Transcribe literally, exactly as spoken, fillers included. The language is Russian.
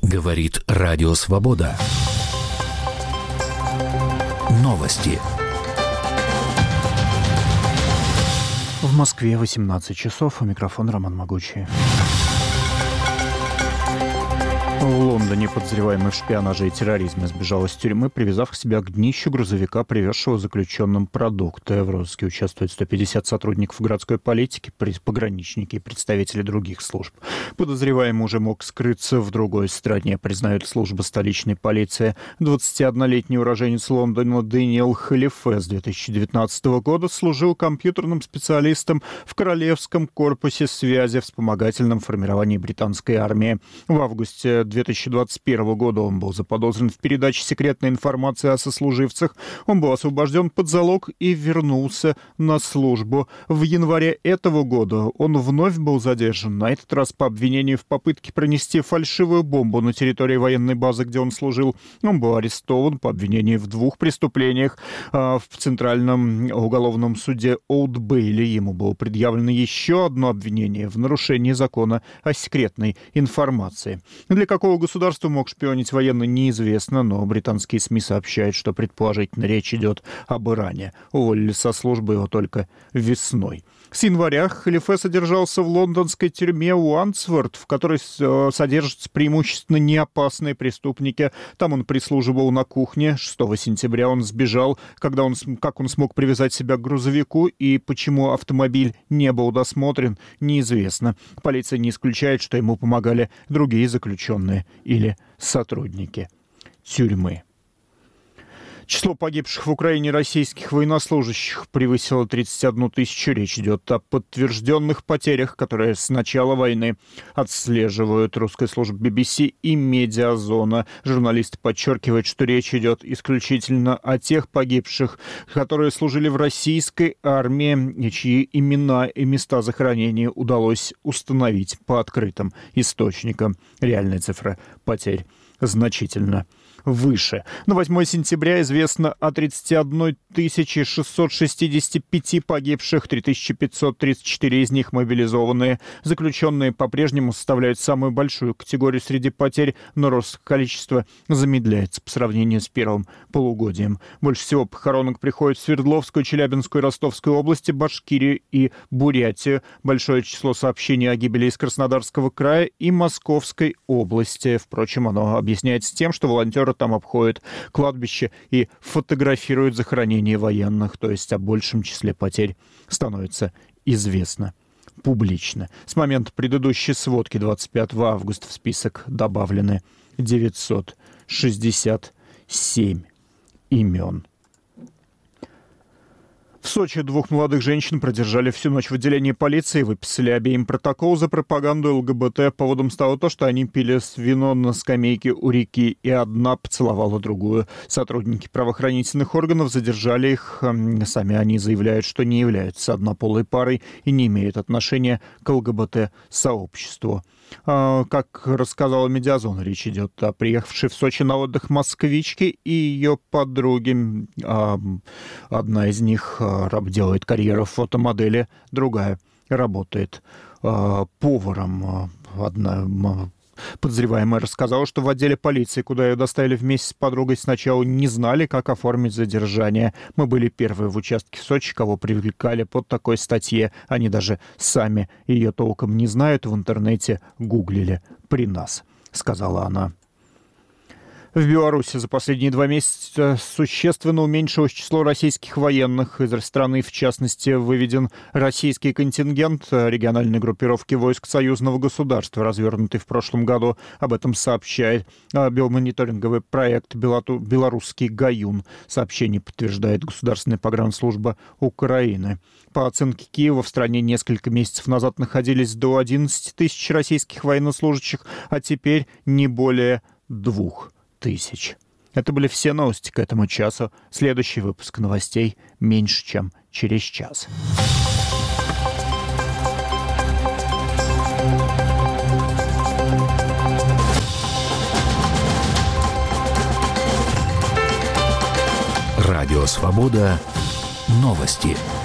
Говорит Радио Свобода. Новости. В Москве восемнадцать часов. У микрофона Роман Могучий. В Лондоне подозреваемый в шпионаже и терроризме сбежал из тюрьмы, привязав себя к днищу грузовика, привезшего заключенным продукты. В розыске участвуют сто пятьдесят сотрудников городской политики, пограничники и представители других служб. Подозреваемый уже мог скрыться в другой стране, признает служба столичной полиции. двадцатиоднолетний уроженец Лондона Дэниел Халифе с две тысячи девятнадцатого года служил компьютерным специалистом в Королевском корпусе связи в вспомогательном формировании британской армии. В августе две тысячи двадцать первого года он был заподозрен в передаче секретной информации о сослуживцах. Он был освобожден под залог и вернулся на службу. В январе этого года он вновь был задержан, на этот раз по обвинению в попытке пронести фальшивую бомбу на территории военной базы, где он служил. Он был арестован по обвинению в двух преступлениях в Центральном уголовном суде Олд Бейли. Ему было предъявлено еще одно обвинение в нарушении закона о секретной информации. Для какого государства мог шпионить военный, неизвестно, но британские СМИ сообщают, что предположительно речь идет об Иране. Уволили со службы его только весной. С января Халифе содержался в лондонской тюрьме Уандсворт, в которой содержатся преимущественно неопасные преступники. Там он прислуживал на кухне. шестого сентября он сбежал. Когда он, как он смог привязать себя к грузовику и почему автомобиль не был досмотрен, неизвестно. Полиция не исключает, что ему помогали другие заключенные или сотрудники тюрьмы. Число погибших в Украине российских военнослужащих превысило тридцать одну тысячу. Речь идет о подтвержденных потерях, которые с начала войны отслеживают русская служба би би си и Медиазона. Журналисты подчеркивают, что речь идет исключительно о тех погибших, которые служили в российской армии и чьи имена и места захоронения удалось установить по открытым источникам. Реальная цифра потерь значительно выше. На восьмое сентября известно о тридцати одной тысяче шестисот шестидесяти пяти погибших, три тысячи пятьсот тридцать четыре из них мобилизованные. Заключенные по-прежнему составляют самую большую категорию среди потерь, но рост количества замедляется по сравнению с первым полугодием. Больше всего похоронок приходит в Свердловскую, Челябинскую, Ростовскую области, Башкирию и Бурятию. Большое число сообщений о гибели из Краснодарского края и Московской области. Впрочем, оно объясняется тем, что волонтеры там обходят кладбище и фотографируют захоронения военных, то есть о большем числе потерь становится известно публично. С момента предыдущей сводки двадцать пятого августа в список добавлены девятьсот шестьдесят семь имен. В Сочи двух молодых женщин продержали всю ночь в отделении полиции и выписали обеим протокол за пропаганду ЛГБТ. Поводом стало то, что они пили вино на скамейке у реки, и одна поцеловала другую. Сотрудники правоохранительных органов задержали их. Сами они заявляют, что не являются однополой парой и не имеют отношения к ЛГБТ-сообществу. Как рассказала Медиазона, речь идет о приехавшей в Сочи на отдых москвичке и ее подруге. Одна из них делает карьеру в фотомодели, другая работает поваром. Одна подозреваемая рассказала, что в отделе полиции, куда ее доставили вместе с подругой, сначала не знали, как оформить задержание. Мы были первые в участке в Сочи, кого привлекали под такой статье. Они даже сами ее толком не знают, в интернете гуглили при нас, сказала она. В Беларуси за последние два месяца существенно уменьшилось число российских военных. Из страны, в частности, выведен российский контингент региональной группировки войск союзного государства, развернутый в прошлом году. Об этом сообщает биомониторинговый проект «Белорусский Гаюн». Сообщение подтверждает Государственная погранслужба Украины. По оценке Киева, в стране несколько месяцев назад находились до одиннадцати тысяч российских военнослужащих, а теперь не более двух тысяч. Это были все новости к этому часу. Следующий выпуск новостей меньше, чем через час. Радио Свобода. Новости.